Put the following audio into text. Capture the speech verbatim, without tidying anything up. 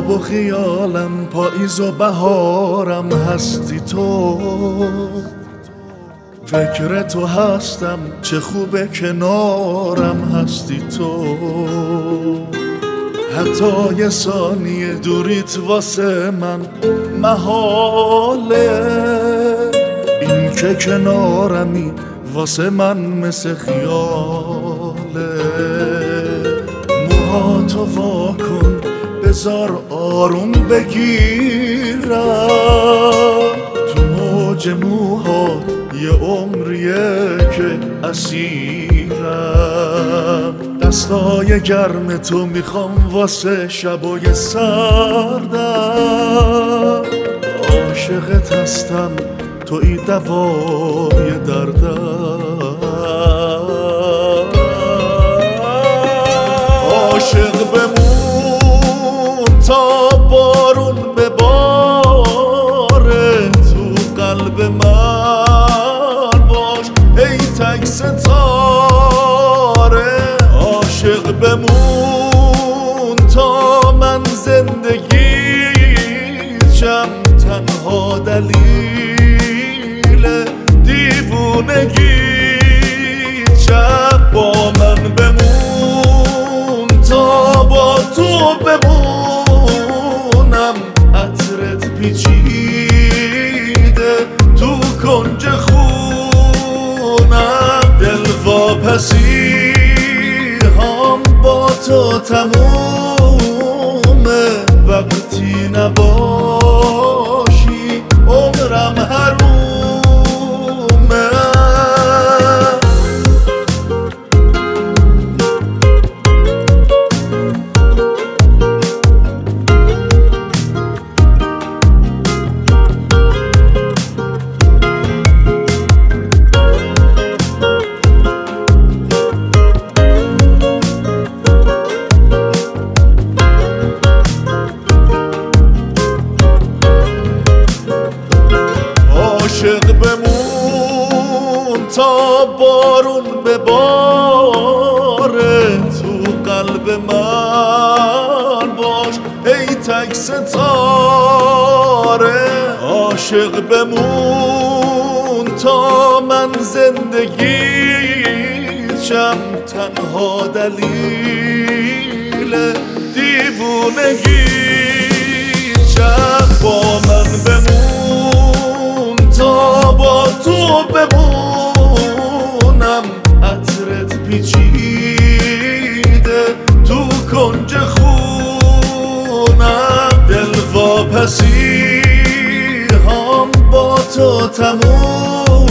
خواب و خیالم، پاییز و بهارم هستی تو. فکر تو هستم، چه خوبه کنارم هستی تو. حتی یه ثانیه دوریت واسه من محاله. این که کنارمی واسه من مثل خیاله. موهاتو وا کن بذار آروم بگیرم. تو موج موهات یه عمریه که اسیرم. دستای گرم تو میخوام واسه شبای سردم. عاشقت هستم، توی دوای دردم. عاشق بمون تا بارون بباره تو قلب من باش ای تک ستاره. عاشق بمون تا من زندگیشم تنها دلیل دیوونگیت. شب با من بمون تا با تو بمونم. عطرت پیچیده تو کنج خونم. دلواپسی هم با تو تمومه. وقتی نباشی عمرم حرومه. عاشق بمون تا بارون بباره تو قلب من باش ای تک ستاره. عاشق بمون تا من زندگیشم تنها دلیل دیوونگیت. شب با من بمون تا با تو بمونم. عطرت پیچیده تو کنج خونم. دلواپسی هم با تو تمومه.